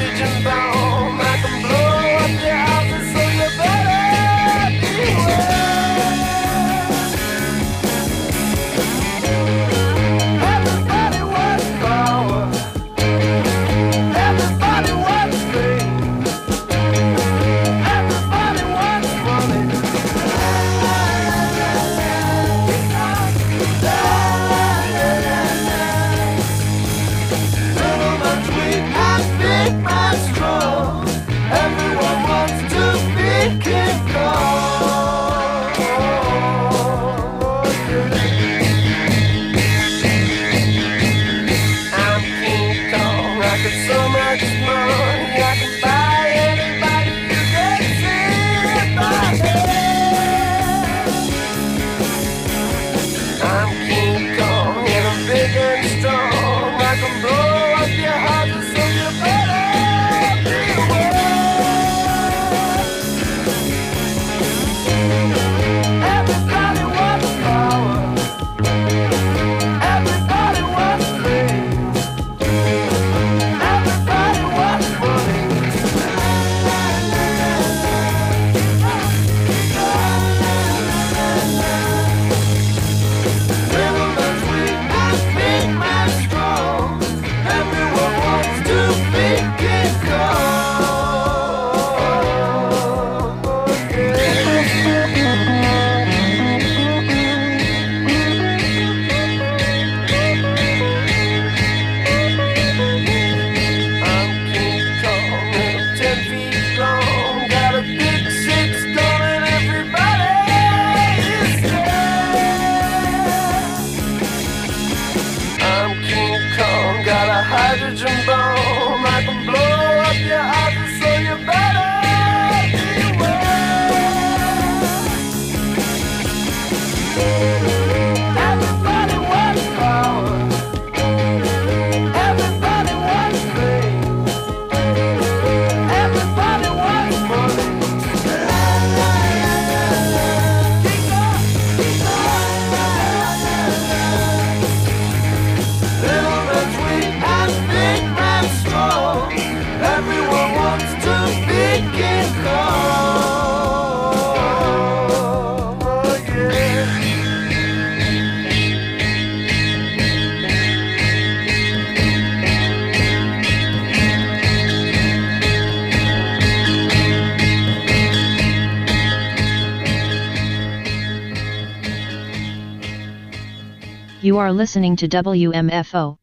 You are listening to WMFO,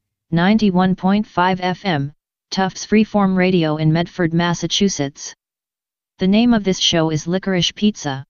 91.5 FM, Tufts Freeform Radio in Medford, Massachusetts. The name of this show is Licorice Pizza.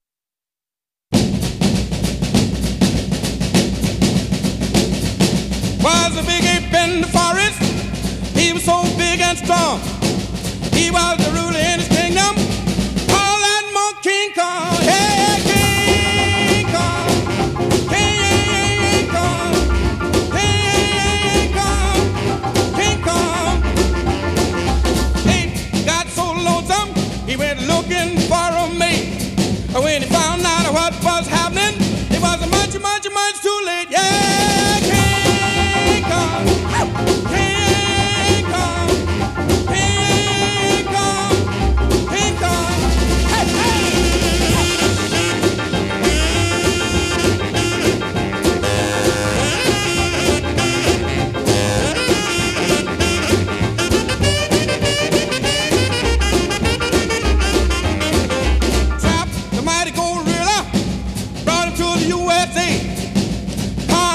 Was a big ape in the forest. He was so big and strong. He was the ruler in his kingdom. All that more King Kong. Hey, King Kong. King Kong. King Kong. King Kong. He got so lonesome, he went looking for a mate. When he found out what was happening, it was much, much, much too late. Yeah, King Kong. King Kong. King Kong. King Kong. Hey, hey. Trap, the mighty gorilla, brought him to the USA.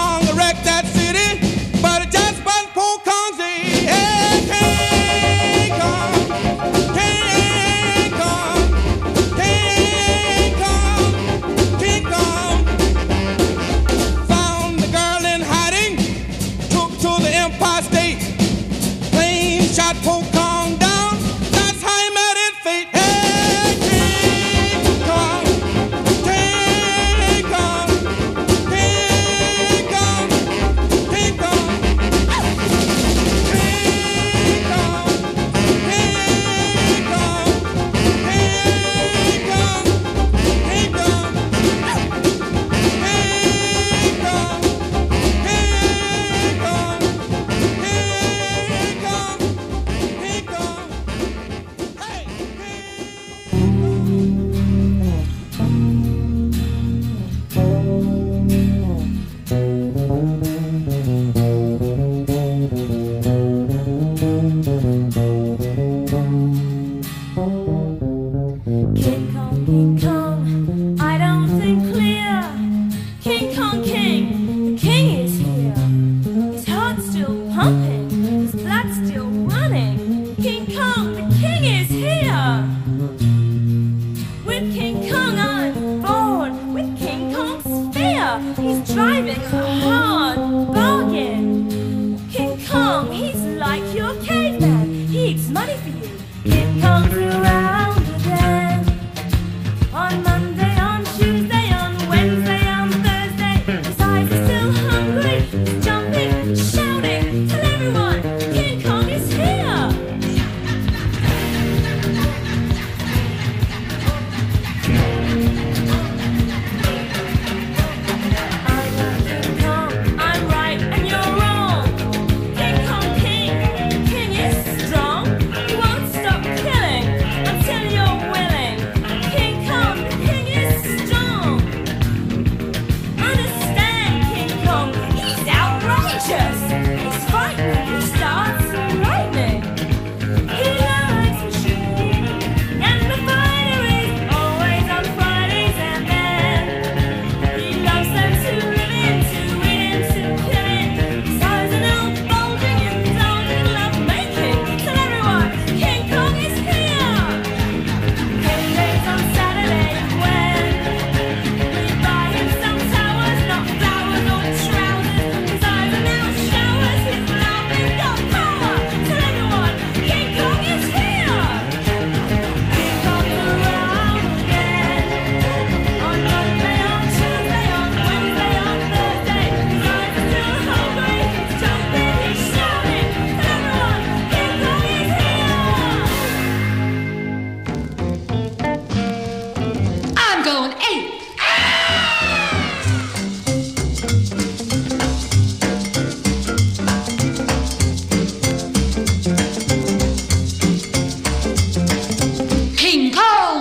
driving a hard bargain. King Kong, he's like your caveman. He eats money for you. King Kong's around again. On Monday, on Tuesday, on Wednesday, on Thursday. His eyes are still hungry. He's jumping, shouting. Tell everyone, King Kong is here. I'm right and you're wrong. King Kong King, King is strong. He won't stop killing until you're willing. King Kong, King is strong. Understand, King Kong, he's outrageous. He's frightening, he starts lightning. He likes machine, and the fighter is always on Fridays and then he loves them to live in, to eat in, to kill in. His eyes are now bulging, indulging, love making. Tell everyone, King Kong is here. Days on Saturday when we buy him some towers, not flowers or trousers. His eyes are now showers, his laughing got power. Tell everyone, King Kong is here. King Kong's around again. On Monday, on Tuesday, on Wednesday, on Thursday. His eyes are still hungry, he's jumping, he's shouting. Tell everyone, King Kong is here. I'm going ape. King Kong.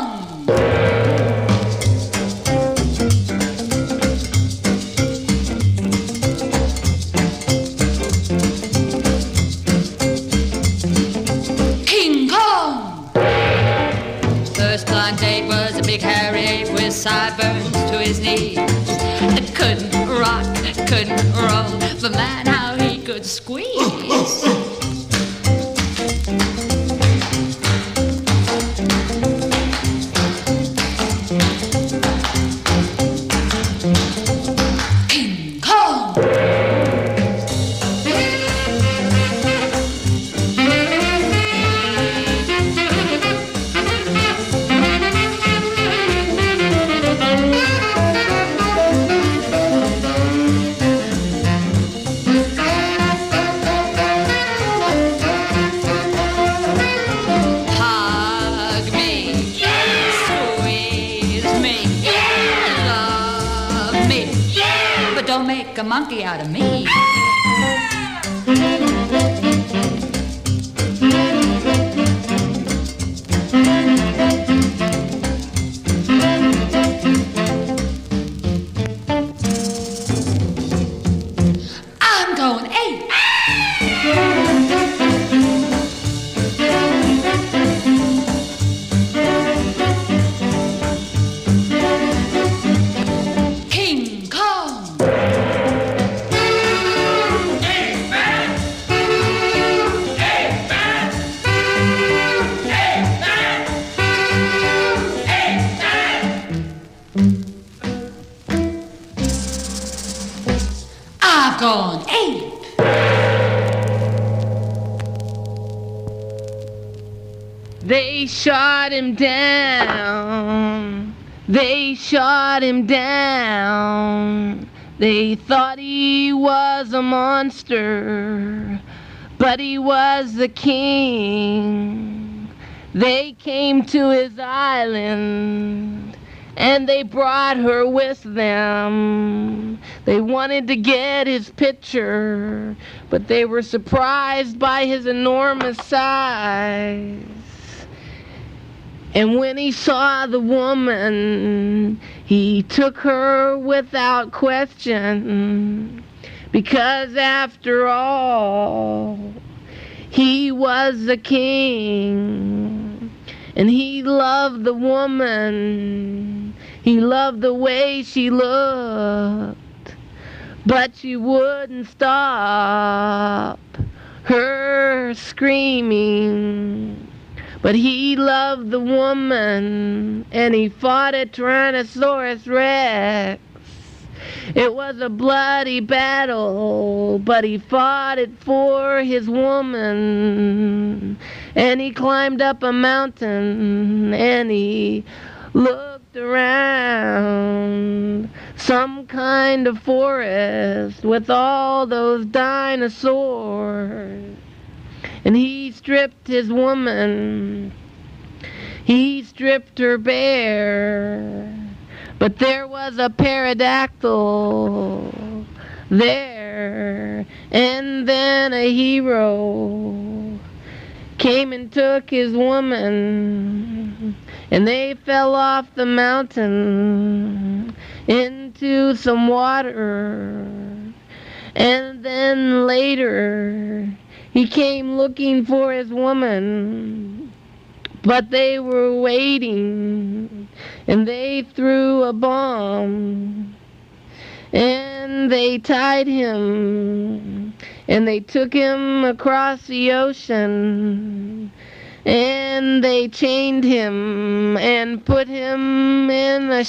King Kong. First blind date was a big hairy ape with sideburns to his knees. It couldn't rock, couldn't roll, but man, how he could squeeze. King Kong. Hug me, squeeze me, love me, but don't make a monkey out of me. I'm going ape. King Kong. I've gone ape. They shot him down. They shot him down. They thought he was a monster, but he was the king. They came to his island, and they brought her with them. They wanted to get his picture, but they were surprised by his enormous size. And when he saw the woman, he took her without question, because after all, he was a king, and he loved the woman. He loved the way she looked, but she wouldn't stop her screaming. But he loved the woman, and he fought a Tyrannosaurus Rex. It was a bloody battle, but he fought it for his woman. And he climbed up a mountain and he looked around. Some kind of forest with all those dinosaurs. And he stripped his woman. He stripped her bare. But there was a pterodactyl there. And then a hero came and took his woman. And they fell off the mountain into some water. And then later he came looking for his woman, but they were waiting, and they threw a bomb, and they tied him, and they took him across the ocean, and they chained him and put him in a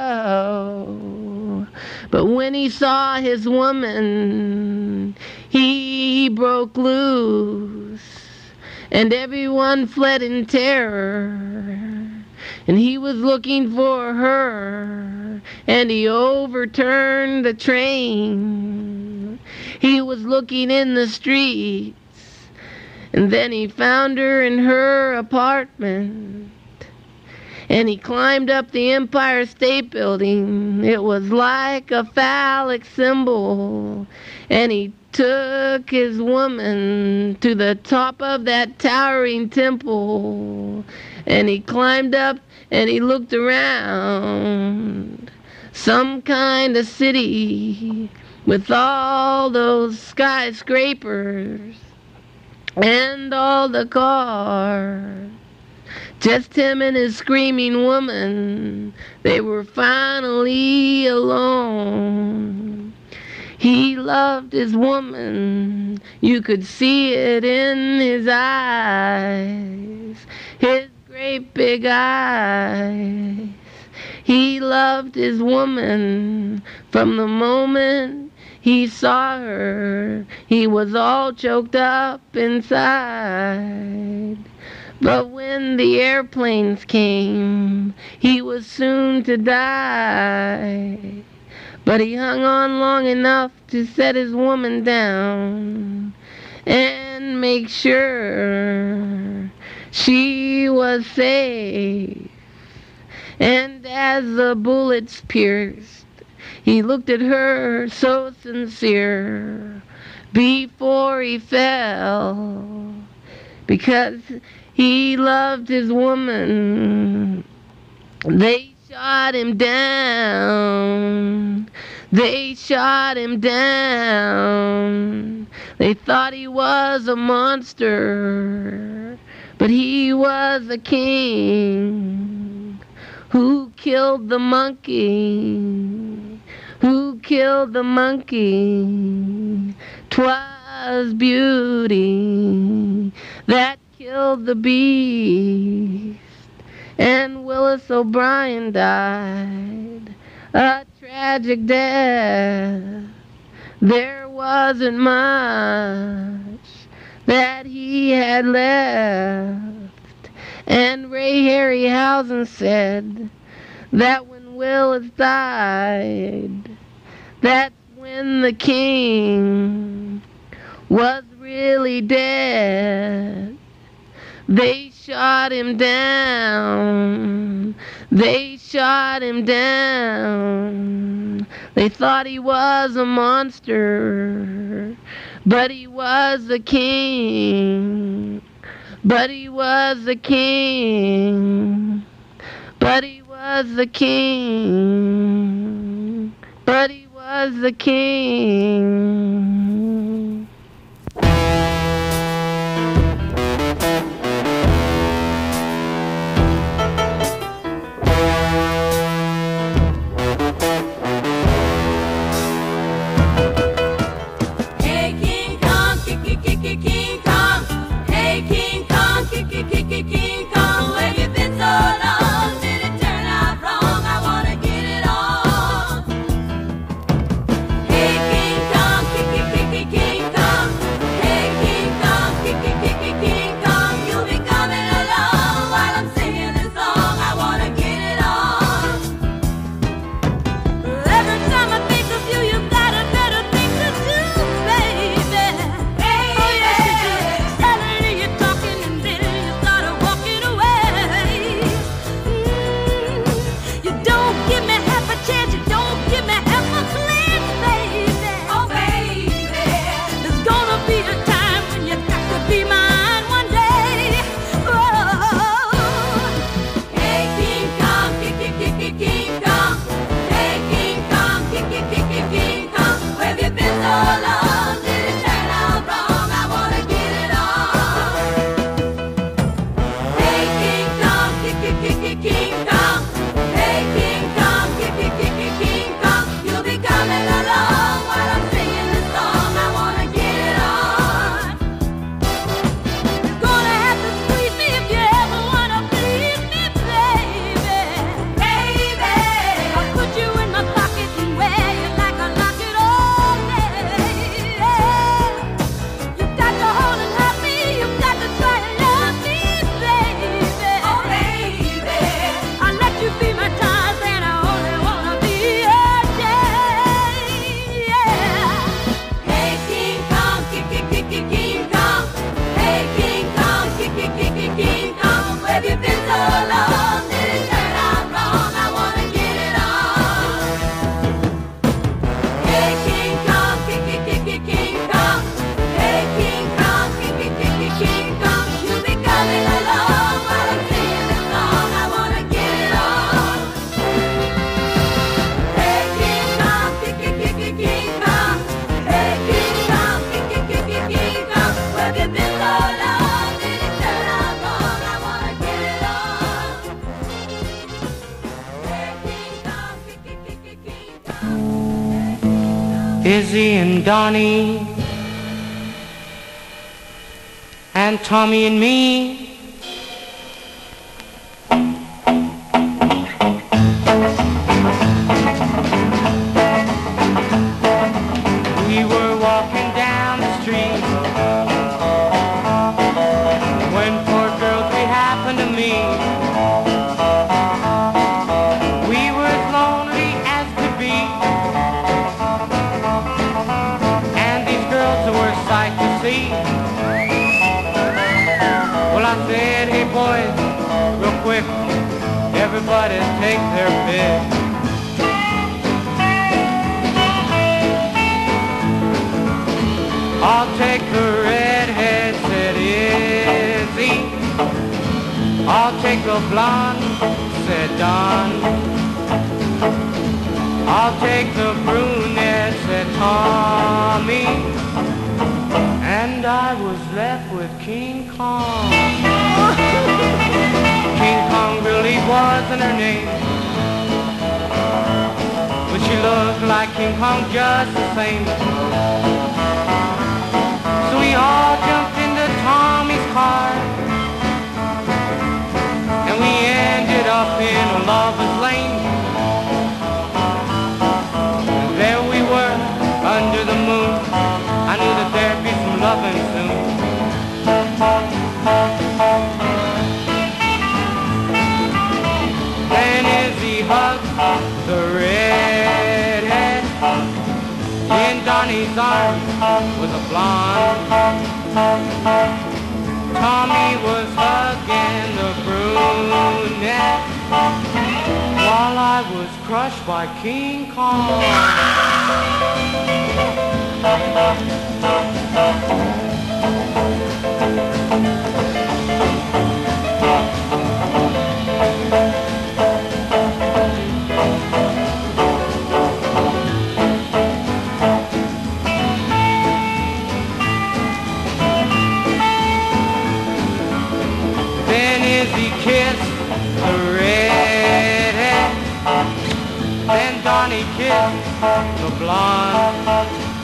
show. But when he saw his woman, he broke loose, and everyone fled in terror. And he was looking for her, and he overturned the train. He was looking in the streets, and then he found her in her apartment. And he climbed up the Empire State Building. It was like a phallic symbol. And he took his woman to the top of that towering temple. And he climbed up and he looked around. Some kind of city with all those skyscrapers and all the cars. Just him and his screaming woman. They were finally alone. He loved his woman. You could see it in his eyes. His great big eyes. He loved his woman from the moment he saw her. He was all choked up inside. But when the airplanes came, he was soon to die. But he hung on long enough to set his woman down and make sure she was safe. And as the bullets pierced, he looked at her so sincere before he fell, because he loved his woman. They shot him down. They shot him down. They thought he was a monster, but he was a king who killed the monkey. Who killed the monkey? 'Twas beauty that killed the beast, and Willis O'Brien died a tragic death. There wasn't much that he had left, and Ray Harryhausen said that when Willis died, that's when the king was really dead. They shot him down. They shot him down. They thought he was a monster, but he was a king. But he was a king. But he was the king. But he was the king. Hey King Kong, King Kong. Hey King Kong, King Kong. Where you been so long? Did it turn out wrong? I wanna get it on. Izzy and Donnie and Tommy and me. We were walking down the street when four girls we happened to meet. We were as lonely as could be, and these girls were a sight to see. Well, I said, hey boys, real quick, everybody take their pick. I'll take the redhead, said Izzy. I'll take the blonde, said Don. I'll take the brunette, said Tommy. And I was left with King Kong. King Kong really wasn't her name, but she looked like King Kong just the same. So we all jumped into Tommy's car, and we ended up in a lover's lane. And there we were, under the moon. I knew that there'd be some loving soon. Then Izzy hugged the redhead. In Donnie's arms was a blonde. Tommy was hugging the brunette, while I was crushed by King Kong. Then Izzy kissed the redhead, then Donnie kissed the blonde.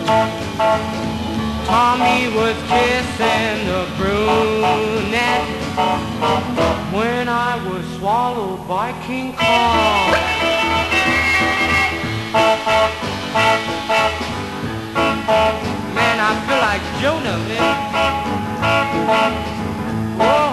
Tommy was kissing the brunette when I was swallowed by King Kong. Man, I feel like Jonah, man. Whoa.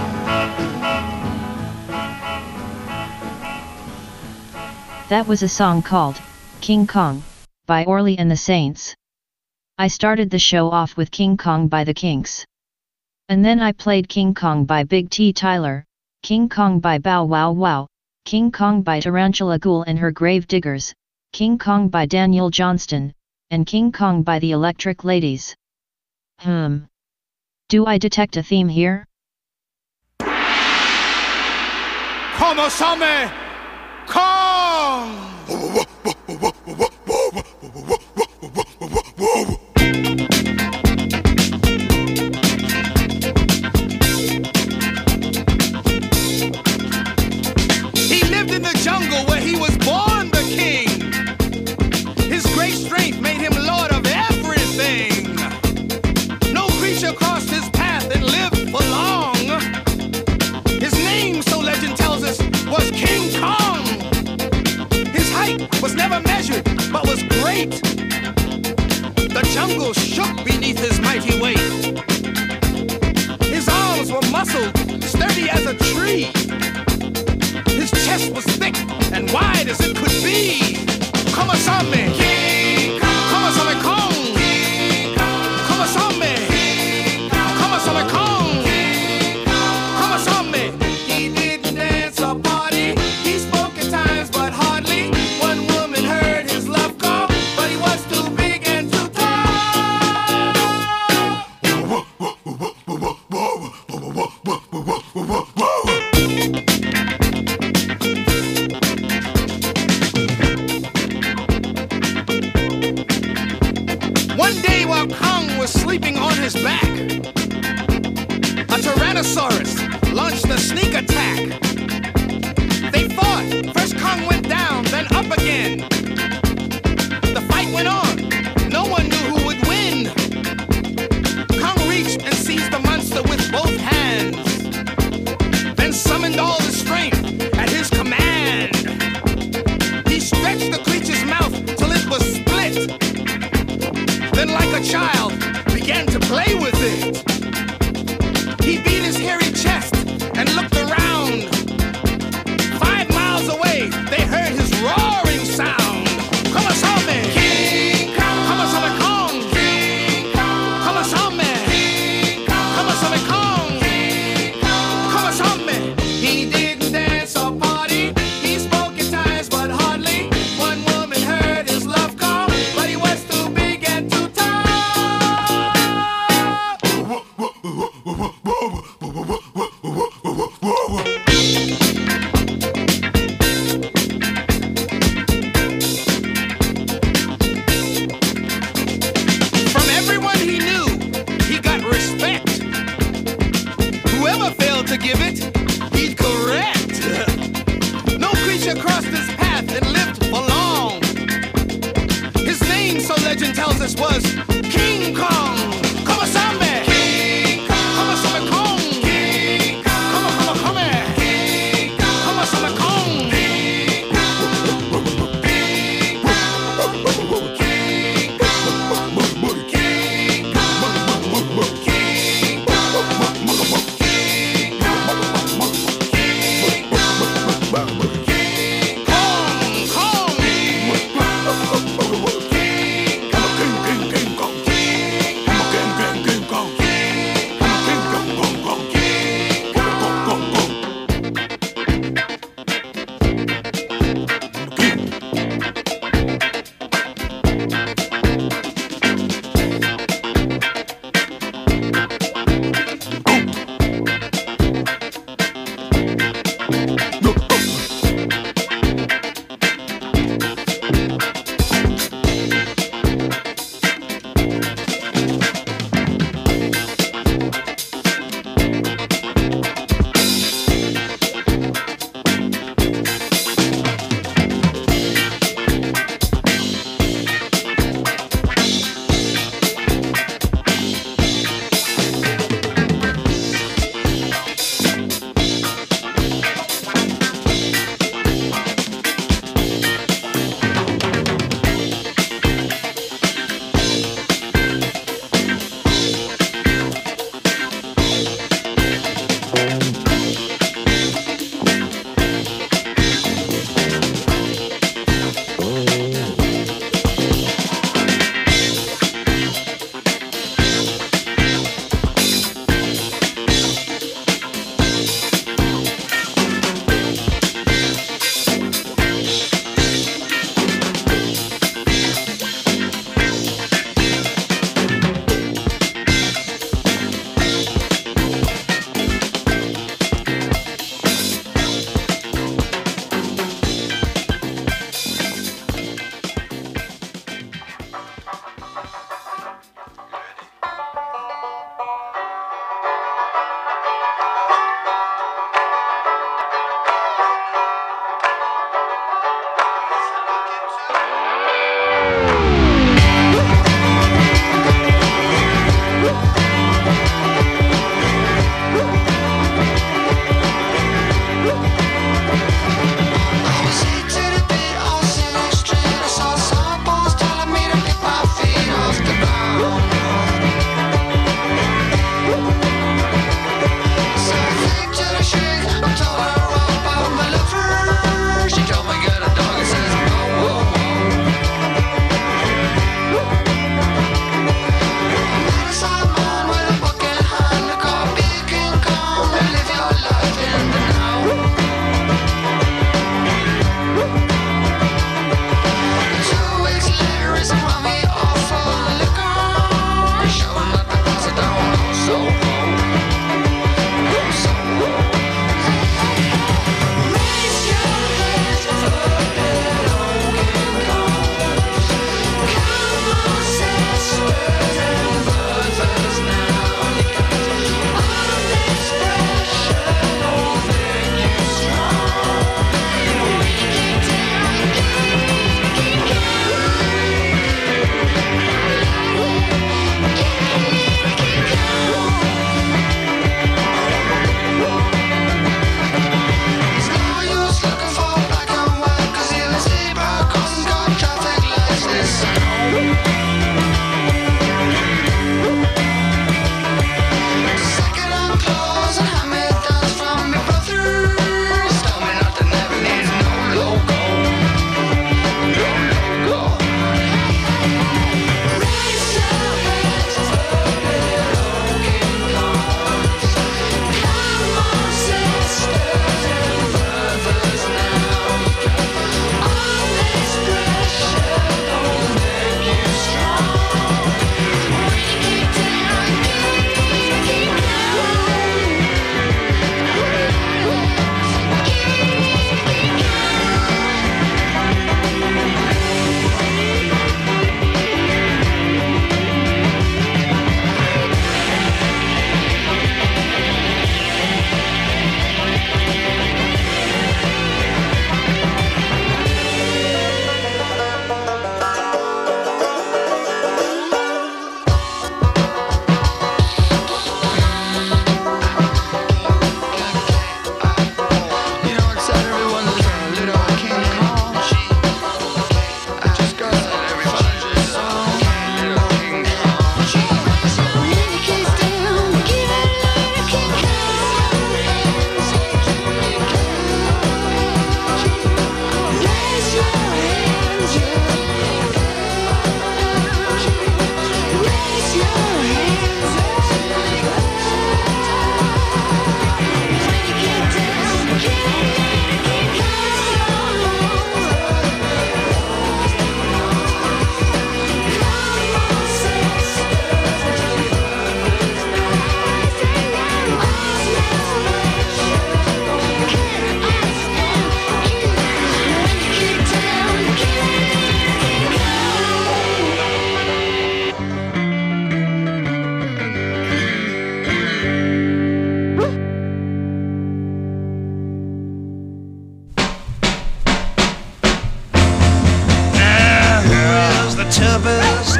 That was a song called King Kong by Orly and the Saints. I started the show off with King Kong by the Kinks. And then I played King Kong by Big T. Tyler, King Kong by Bow Wow Wow, King Kong by Tarantula Ghoul and her Grave Diggers, King Kong by Daniel Johnston, and King Kong by the Electric Ladies. Do I detect a theme here? Como some Kong! He lived in the jungle where he was born the king. His great strength made him lord of everything. No creature crossed his path and lived for long. His name, so legend tells us, was King Kong. His height was never measured, but was great. The jungle shook beneath his mighty weight. His arms were muscled, sturdy as a tree. His chest was thick and wide as it could be. Come on, me, King Kong. Come on, Kong. King Kong. Come on, me. Come on, Kong. Come on, me. He didn't dance or party. He spoke at times, but hardly. One woman heard his love call, but he was too big and too tall. One day while Kong was sleeping on his back, a Tyrannosaurus launched a sneak attack. They fought. First Kong went down, then up again. The fight went on. stretched the creature's mouth till it was split. Then like a child, began to play with it. He beat his hairy chest and looked around. 5 miles away, they heard his roaring sound. Come on, Salman! King Kong! Come on, Salman Kong! King Kong! Come on, Salman! King Kong! Come on, Salman Kong! King Kong! Come on, Salman! He didn't dance or party. He spoke at times, but hardly. One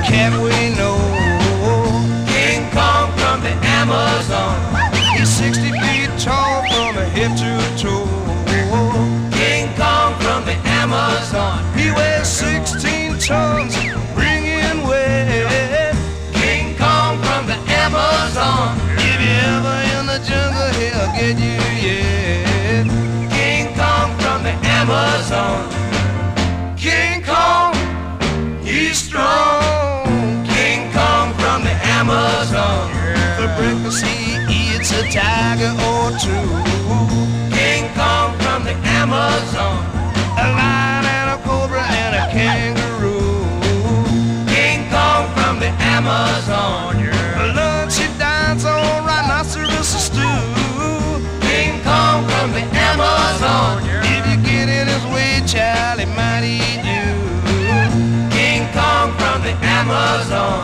cat we know. King Kong from the Amazon. He's 60 feet tall from head to toe. King Kong from the Amazon. He weighs 16 tons, bringing weight. King Kong from the Amazon. If you're ever in the jungle, he'll get you, yeah. King Kong from the Amazon. King Kong, he's strong. King Kong from the Amazon. For breakfast he eats a tiger or two. King Kong from the Amazon. A lion and a cobra and a kangaroo. King Kong from the Amazon. For lunch he dines on rhinoceros stew. King Kong from the Amazon. If you get in his way, child, he might eat you. King Kong from the Amazon.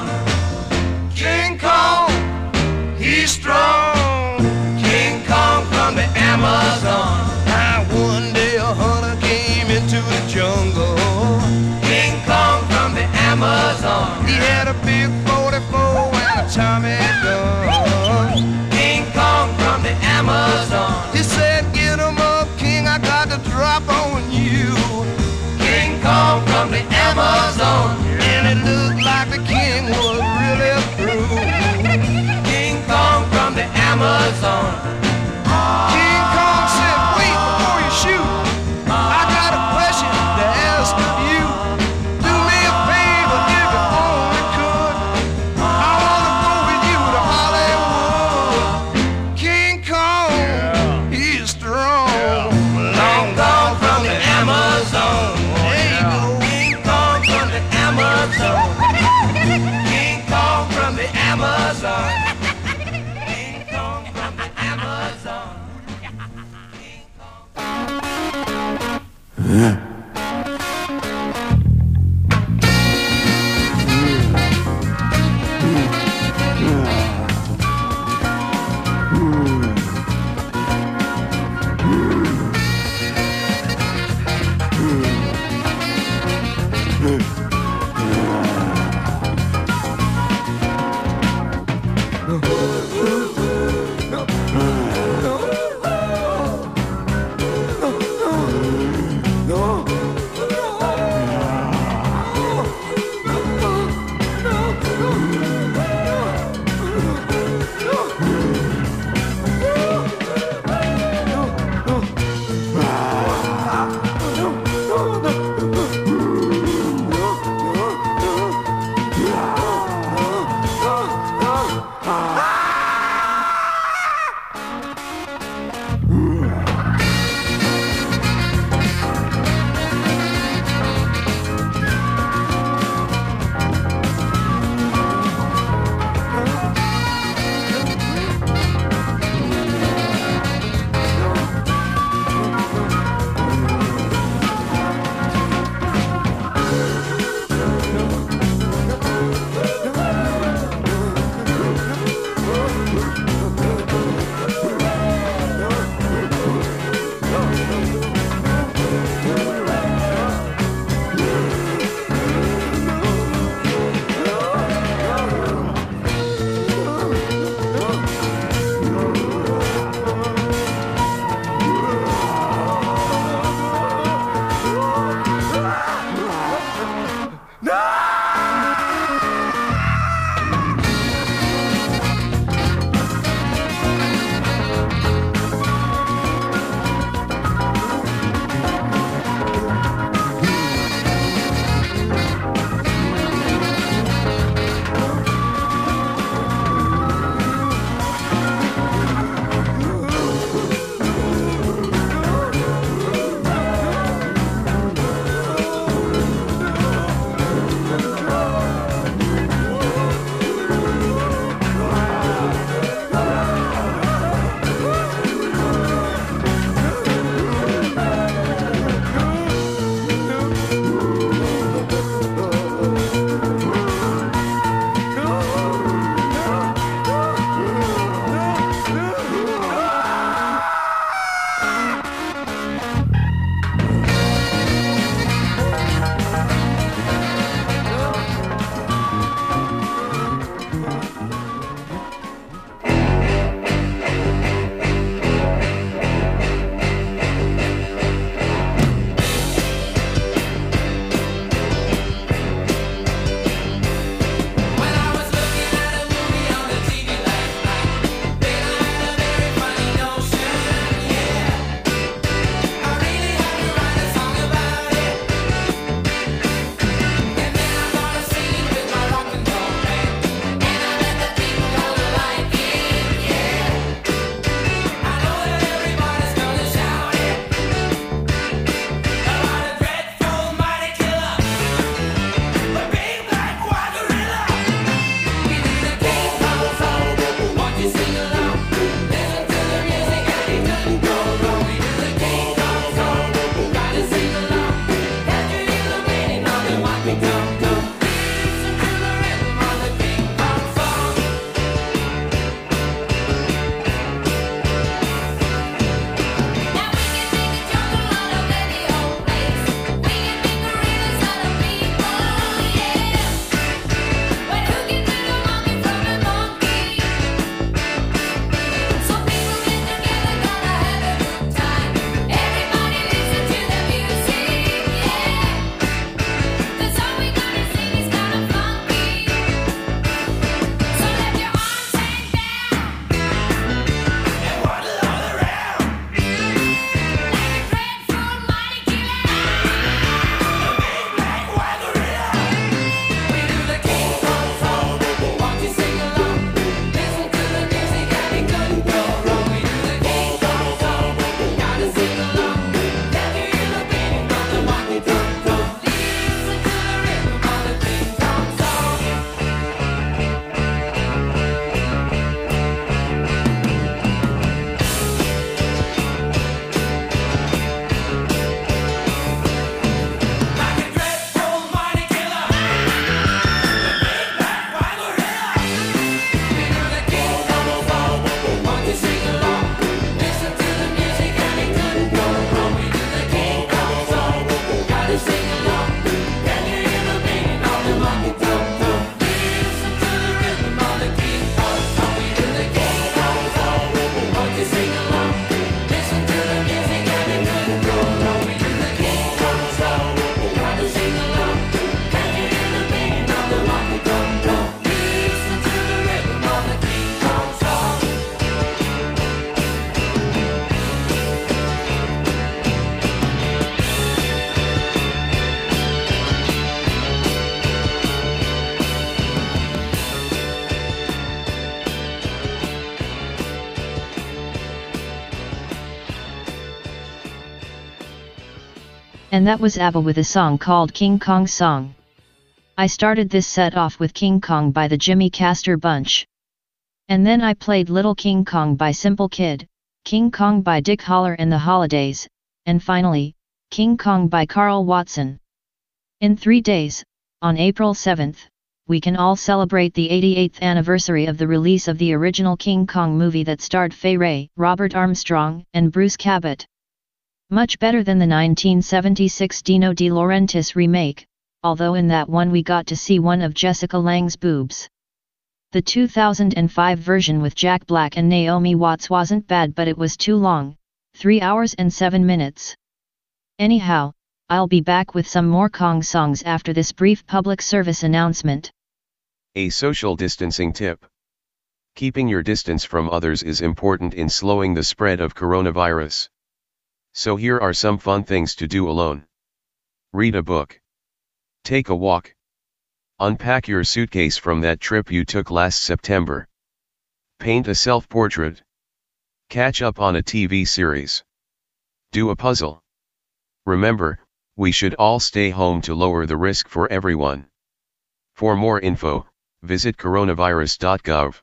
King Kong, he's strong. King Kong from the Amazon. Now one day a hunter came into the jungle. King Kong from the Amazon. He had a big 44 and a Tommy gun. King Kong from the Amazon. He said, get him up, King, I got to drop on you. King Kong from the Amazon. And it looked like the king was really through. King Kong from the Amazon. King Kong said, wait before you shoot. I got a question to ask of you. Do me a favor if you only could. I wanna go with you to Hollywood. King Kong, he's strong. Long gone from the Amazon. There you go. King Kong from the Amazon. King Kong from the Amazon. King Kong from the Amazon. King Kong. monkey tonk tonk. Listen to the rhythm of the King Kong song. Now we can make a jungle out of any old place. We can make gorillas out of people, yeah. But who can tell a monkey from a monkey? So people get together, gonna have a good time. Everybody listen to the music, yeah. 'Cause all we gonna sing is kind of funky. So let your arms hang down and waddle all around like a dreadful mighty killer, a big black white gorilla. We do the King Kong song. Won't you sing along? Listen to the music and it couldn't go wrong. We do the King Kong song. Gotta sing along. Can you hear the beating of the monkey tonk tonk? Listen to the rhythm of the King Kong song. Like a dreadful mighty killer, the big black white gorilla. We do the King Kong song. Won't you sing along? Listen to the music and it couldn't go wrong. We do the King Kong song. Gotta sing along. Can you hear the beating of the monkey tonk tonk? Listen to the rhythm of the King Kong song. We do the King Kong song. Won't you sing along? Listen to the music and it couldn't go wrong. We do the King Kong song. Gotta sing along. Can you hear the beating of the monkey tonk tonk? Listen to the rhythm of the King Kong song. And that was ABBA with a song called King Kong Song. I started this set off with King Kong by the Jimmy Castor Bunch. And then I played Little King Kong by Simple Kid, King Kong by Dick Holler and the Holidays, and finally, King Kong by Carl Watson. In 3 days, on April 7th, we can all celebrate the 88th anniversary of the release of the original King Kong movie that starred Fay Wray, Robert Armstrong, and Bruce Cabot. Much better than the 1976 Dino De Laurentiis remake, although in that one we got to see one of Jessica Lange's boobs. The 2005 version with Jack Black and Naomi Watts wasn't bad, but it was too long, 3 hours and 7 minutes. Anyhow, I'll be back with some more Kong songs after this brief public service announcement. A social distancing tip. Keeping your distance from others is important in slowing the spread of coronavirus. So here are some fun things to do alone. Read a book. Take a walk. Unpack your suitcase from that trip you took last September. Paint a self-portrait. Catch up on a TV series. Do a puzzle. Remember, we should all stay home to lower the risk for everyone. For more info, visit coronavirus.gov.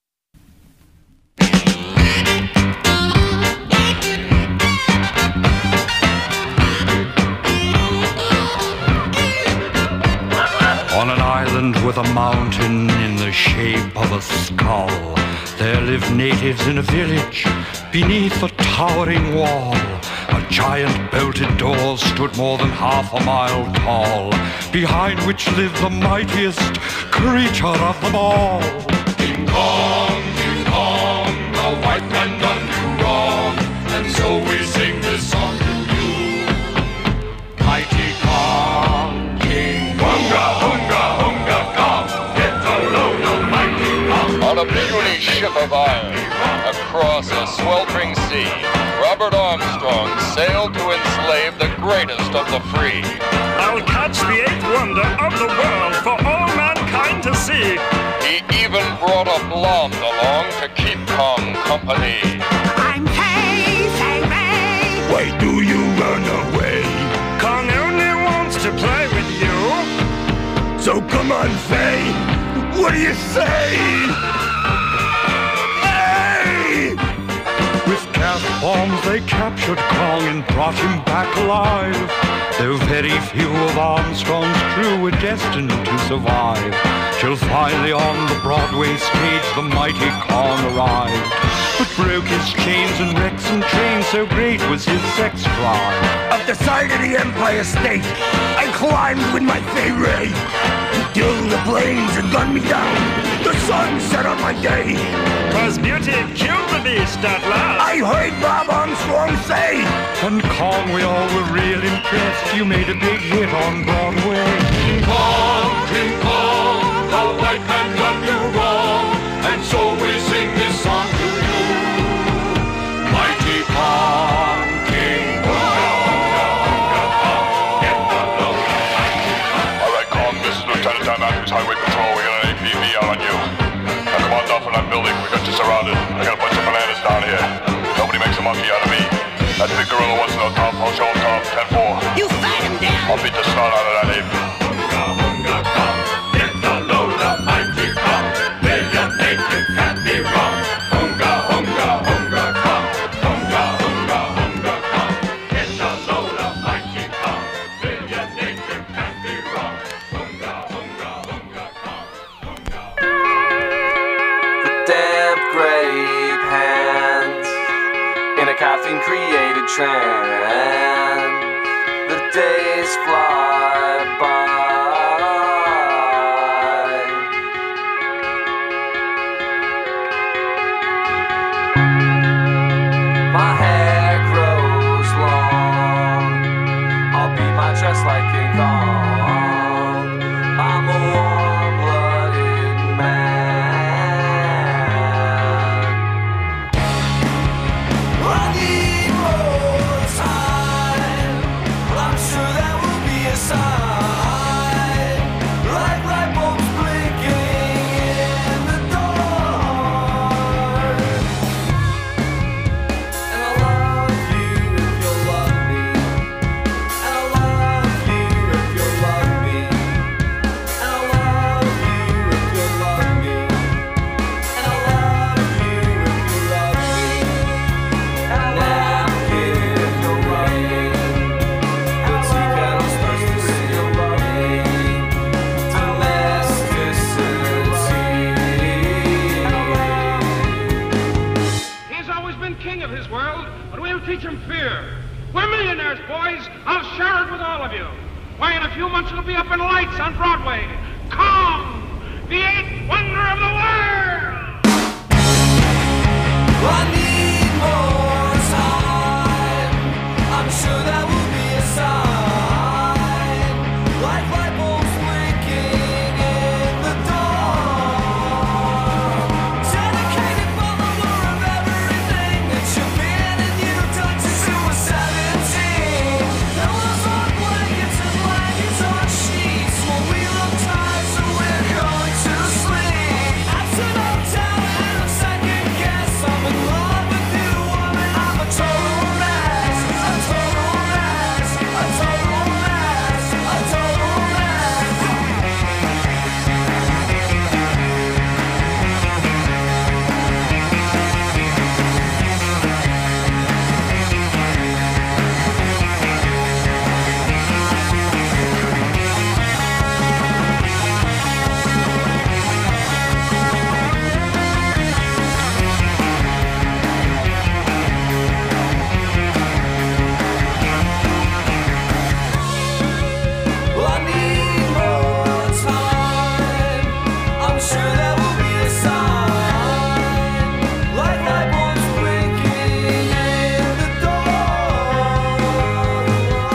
On an island with a mountain in the shape of a skull, there lived natives in a village beneath a towering wall. A giant belted door stood more than half a mile tall, behind which lived the mightiest creature of them all. King Kong, the white man done you wrong, and so we sing this song to you. Mighty Kong, King Hunga, Hunga, Hunga Kong, get a load of mighty Kong. On a puny ship of iron, across a sweltering sea, Robert Armstrong sailed to enslave the greatest of the free. I'll catch the eighth wonder of the world for all mankind to see. He even brought a blonde along to keep Kong company. I'm Fay, Fay Wray. Why do you run away? Kong only wants to play with you. So come on, Fay, what do you say? Hey! With vast bombs they captured Kong and brought him back alive. Though very few of Armstrong's crew were destined to survive, till finally on the Broadway stage the mighty Kong arrived, but broke his chains and wrecks and trains, so great was his sex drive. Up the side of the Empire State, I climbed with my Fay-Ray, till the planes had gunned me down. The sun set on my day. 'Twas beauty killed the beast at last. I heard Bob Armstrong say, and Kong, we all were real impressed. You made a big hit on Broadway. King Kong, the white man done you wrong, and so we sing this song to you. Mighty Kong, King Kong, get the load. All right, Kong, this is Lieutenant Dan Andrews, Highway Patrol. We got an APB out on you. Now come on down from that building. We got you surrounded. I got a bunch of bananas down here. Nobody makes a monkey out of me. That big gorilla wants to know, Tom. I'll show him, Tom. 10-4. You fight him down. I'll beat the snot out of that ape. Get the load of mighty Kong. Million naked can't be wrong. Hunga, hunga, hunga, Kong. Hunga, hunga, hunga, Kong. Get the load of mighty Kong. Million naked can't be wrong. Hunga, hunga, hunga, Kong. Hunga, The damp grape hands in a caffeine-created trance. The days fly by. My hair grows long. I'll beat my chest like King Kong. I'm a warm-blooded man. I need more time. I'm sure there will be a sign, like light bulbs blinking in the dark. And I love you if you'll love me. And I love you if you'll love me. And I love you if you'll love me. And I love you if you love me. And napkin in the rain, the tea kettle's supposed to still rain. Domesticity. He's always been king of his world, but we'll teach him fear. We're millionaires, boys. I'll share it with all of you. Why, in a few months it'll be up in lights on Broadway. Kong, the eighth wonder of the world! I need more time. I'm sure there will be a sign, like light bulbs blinking in the dark. Dedicated follower of everything that you've been and you've done since you were 17. Pillows on blankets and blankets on sheets. Well, we look tired, so we're going to sleep. At an hotel and a second guess. I'm in love with you, woman. I'm a total mess. A total mess. A total mess. A total mess. Well, I need more time. I'm sure there will be a sign, like light bulbs blinking in the dark.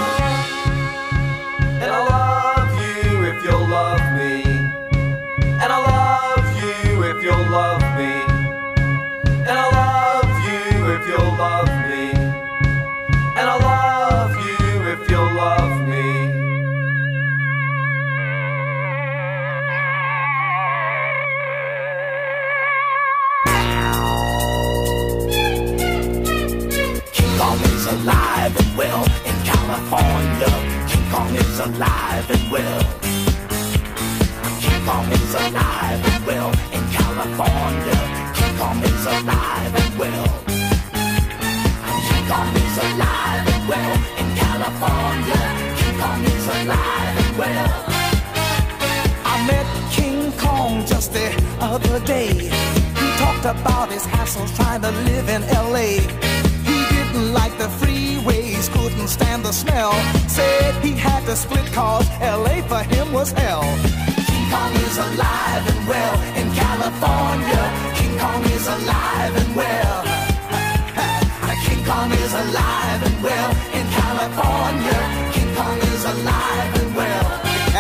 And I love you if you'll love me. And I love you if you'll love me. And I love you if you'll love me. And I love you if you'll love me. King Kong is alive and well in California. King Kong is alive and well. King Kong is alive and well in California. King Kong is alive and well. Kong is alive and well in California. King Kong is alive and well. I met King Kong just the other day. He talked about his hassles trying to live in L.A. He didn't like the freeways, couldn't stand the smell. Said he had to split cause L.A. for him was hell. King Kong is alive and well in California. King Kong is alive and well. King Kong is alive and well in California. King Kong is alive and well.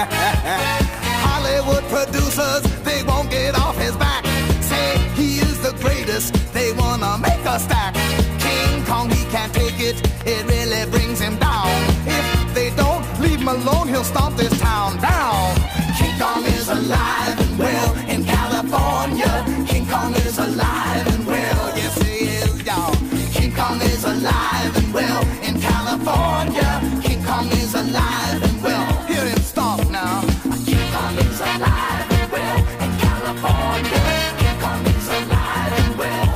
Hollywood producers, they won't get off his back. Say he is the greatest, they wanna make a stack. King Kong, he can't take it, it really brings him down. If they don't leave him alone, he'll stomp this town down. King Kong is alive and well in California. King Kong is alive and well, yes he is, y'all. King Kong is alive and well in California. King Kong is alive and well. Hear him stomp now. King Kong is alive and well in California. King Kong is alive and well.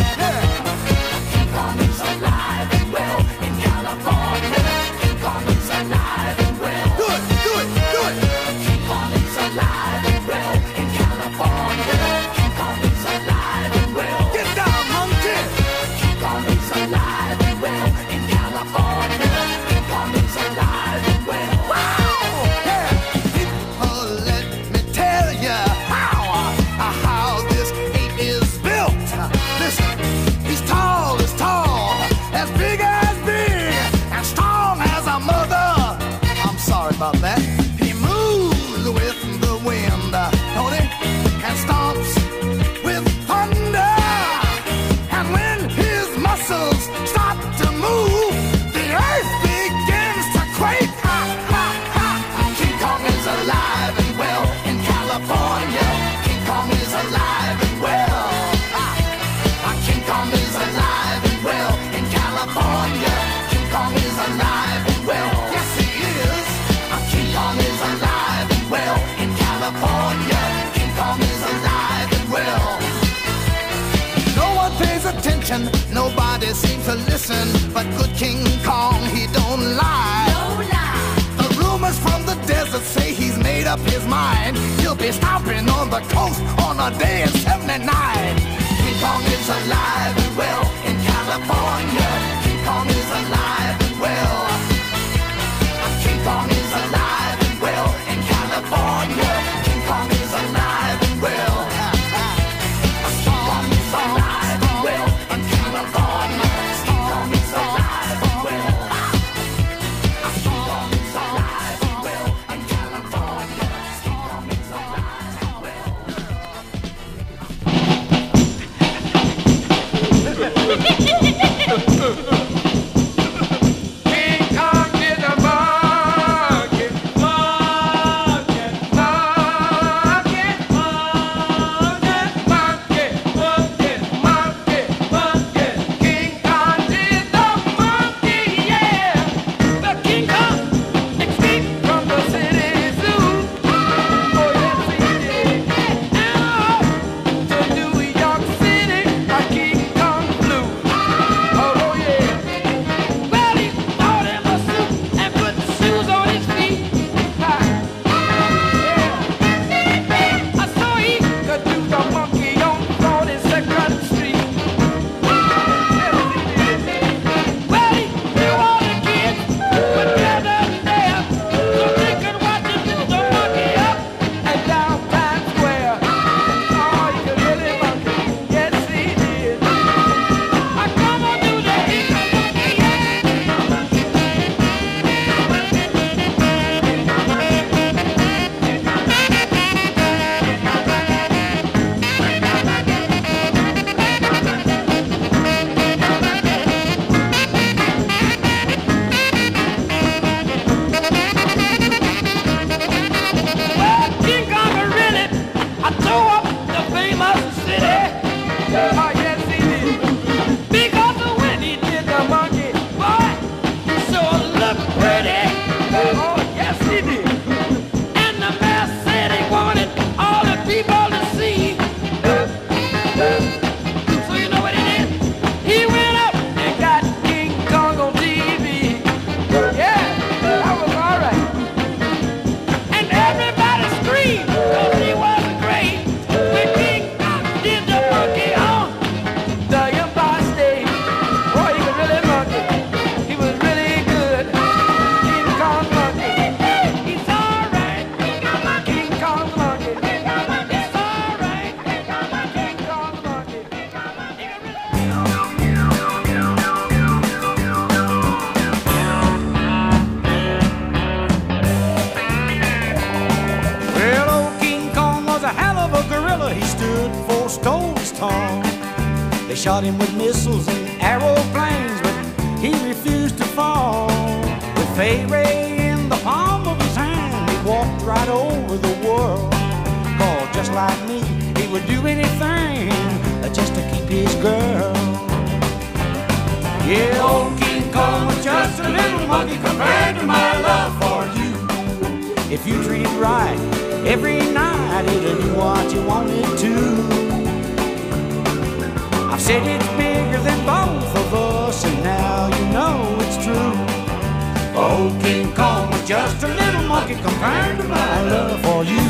King Kong is alive and well in California. King Kong is alive and well. Do it, do it, do it. King Kong is alive and well in California. King Kong is alive and well. Get down, monkey. King Kong is alive and well in California. King Kong is alive and well. Wow! Yeah. People, let me tell you how this ape is built. Listen, he's tall as big as big, as strong as a mother. I'm sorry about that. He moves with the wind, don't he? And stomps with thunder. And when his muscles start to move, the earth begins to quake. Ha, ha, ha. King Kong is alive and well in California. King Kong is alive and well. King Kong is alive and well in California. King Kong is alive and well. Yes, he is. King Kong is alive and well in California. King Kong is alive and well. No one pays attention, nobody seems to listen, but good King Kong, he don't lie. The rumors from the desert say he's made up his mind. He'll be stomping on the coast on a day in '79. King Kong is alive and well in California. King Kong is alive and well. King Kong is alive and well in California. King Kong is alive and well. King Kong is alive and well in California. King Kong is alive and well. King Kong is alive and well in California. King Kong is alive and well. King Kong did the monkey, monkey, monkey, monkey, monkey, monkey, monkey. King Kong did the monkey, yeah. The King Kong escaped from the city zoo. Oh yes he did. And to New York City, a King Kong flew. Oh yeah. Well, he bought him a suit and put the shoes on his feet. Yeah. I saw he could do the monkey on 42nd Street. Yes, he did. Well, he threw all the kids together there so they could watch him do the monkey up and down Times Square. Oh, he could really monkey. Yes, he did. I come on do the monkey, yeah. Well, King Kong really, I tore up the famous city. Oh, yes, he did. Because of when he did the monkey, boy, he sure looked pretty. Oh, yes, he did. And the mayor said he wanted all the people to see. So you know what he did? He went up and got King Kong. They shot him with missiles and aeroplanes, but he refused to fall. With Fay Ray in the palm of his hand, he walked right over the world. 'Cause just like me, he would do anything just to keep his girl. Yeah, old King Kong was just a little monkey compared to my love for you. If you treat it right, every night it'll do what you want it to. I've said it's bigger than both of us, and now you know it's true. Old King Kong was just a little monkey compared to my love for you.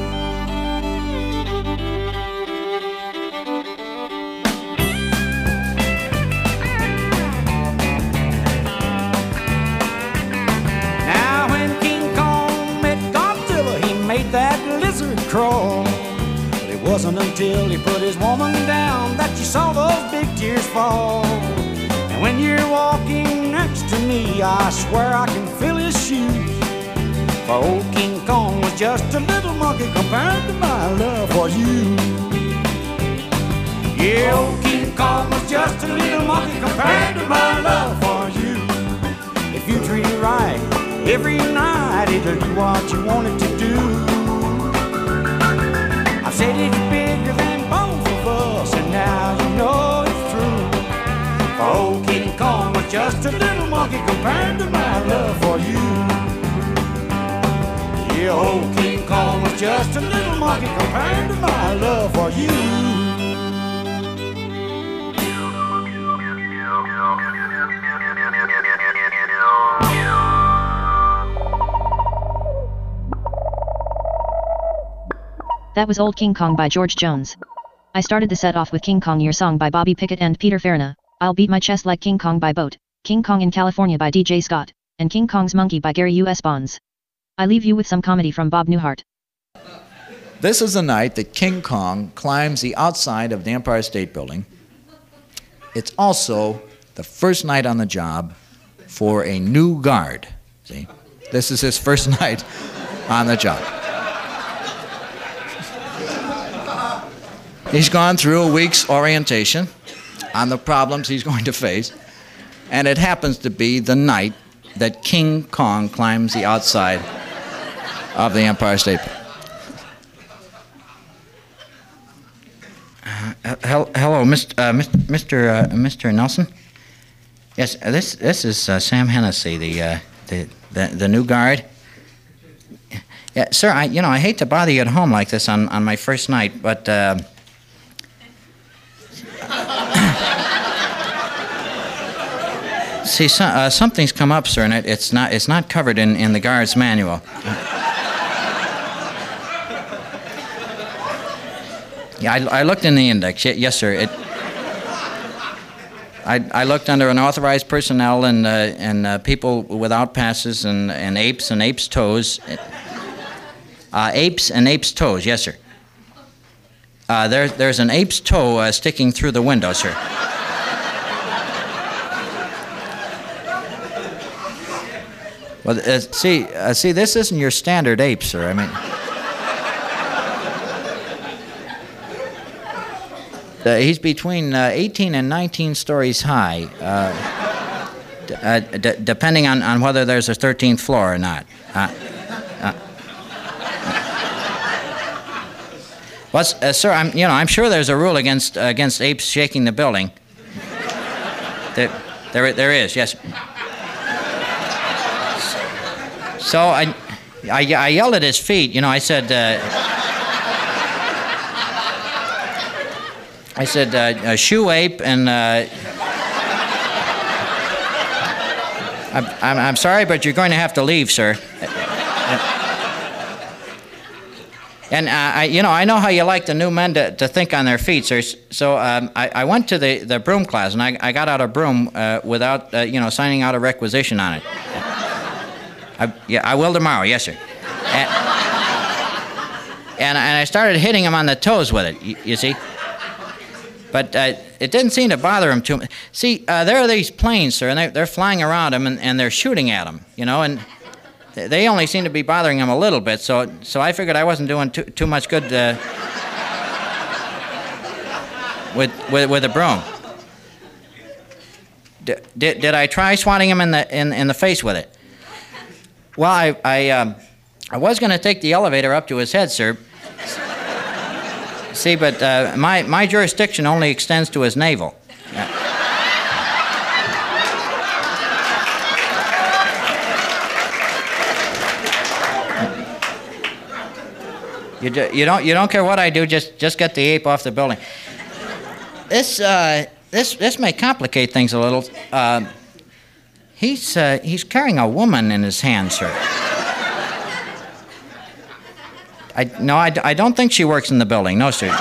That lizard crawl. But it wasn't until he put his woman down that you saw those big tears fall. And when you're walking next to me, I swear I can feel his shoes. For old King Kong was just a little monkey compared to my love for you. Yeah, old King Kong was just a little monkey compared to my love for you. If you treat it right, every night it'll do what you want it to do. I said it's bigger than both of us, and now you know it's true. For old King Kong was just a little monkey compared to my love for you. Yeah, old King Kong was just a little monkey compared to my love for you. That was Old King Kong by George Jones. I started the set off with King Kong Your Song by Bobby Pickett and Peter Farina, I'll Beat My Chest Like King Kong by Boat, King Kong in California by DJ Scott, and King Kong's Monkey by Gary U.S. Bonds. I leave you with some comedy from Bob Newhart. This is the night that King Kong climbs the outside of the Empire State Building. It's also the first night on the job for a new guard. See, this is his first night on the job. He's gone through a week's orientation on the problems he's going to face, and it happens to be the night that King Kong climbs the outside of the Empire State Building. Hello, Mr. Nelson. Yes, this is Sam Hennessy, the new guard. Yeah, sir. I hate to bother you at home like this on my first night, but see, something's come up, sir, and it's not covered in the guard's manual. Yeah, I looked in the index. Yes, sir. I looked under unauthorized personnel and people without passes and apes and apes' toes. Apes and apes' toes. Yes, sir. There's an ape's toe sticking through the window, sir. Well, see, this isn't your standard ape, sir. I mean. He's between 18 and 19 stories high, depending on whether there's a 13th floor or not. Well, sir, I'm sure there's a rule against apes shaking the building. There is, yes. So I yelled at his feet. I said. Shoe ape, and I'm sorry, but you're going to have to leave, sir. And I know how you like the new men to think on their feet, sir. So I went to the broom class, and I got out a broom without signing out a requisition on it. I will tomorrow, yes, sir. And I started hitting him on the toes with it. You see. But it didn't seem to bother him too much. See, there are these planes, sir, and they're flying around him, and they're shooting at him, and they only seem to be bothering him a little bit. So I figured I wasn't doing too much good with the broom. Did I try swatting him in the face with it? Well, I was going to take the elevator up to his head, sir. See, but my jurisdiction only extends to his navel. You don't care what I do. Just get the ape off the building. This may complicate things a little. He's carrying a woman in his hand, sir. I don't think she works in the building. No, sir.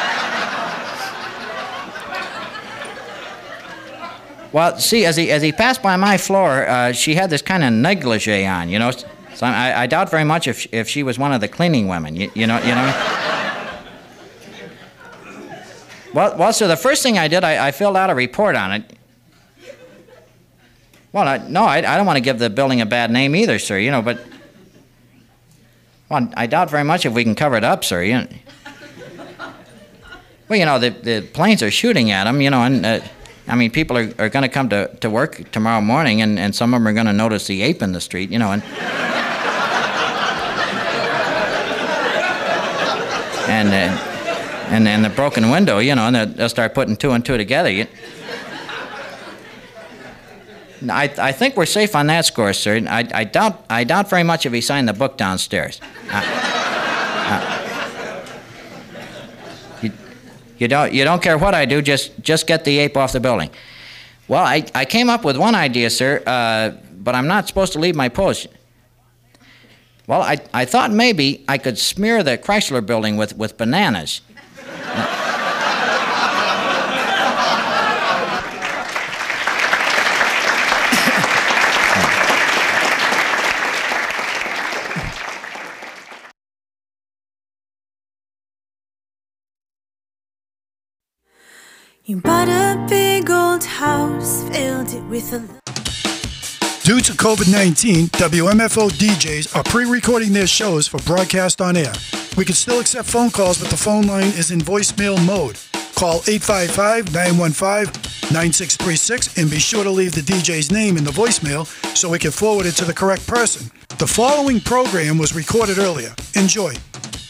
Well, see, as he passed by my floor, she had this kind of negligee on, you know. So I doubt very much if she was one of the cleaning women. You know. Well, sir, the first thing I did, I filled out a report on it. Well, I don't want to give the building a bad name either, sir. You know, but well, I doubt very much if we can cover it up, sir. You know. Well, you know, the planes are shooting at them, you know, and I mean, people are going to come to work tomorrow morning, and some of them are going to notice the ape in the street, you know, and the broken window, you know, and they'll start putting two and two together. I think we're safe on that score, sir. I doubt very much if he signed the book downstairs. You don't care what I do. Just get the ape off the building. Well, I came up with one idea, sir, but I'm not supposed to leave my post. Well, I thought maybe I could smear the Chrysler building with bananas. You bought a big old house, filled it with a... Due to COVID-19, WMFO DJs are pre-recording their shows for broadcast on air. We can still accept phone calls, but the phone line is in voicemail mode. Call 855-915-9636 and be sure to leave the DJ's name in the voicemail so we can forward it to the correct person. The following program was recorded earlier. Enjoy.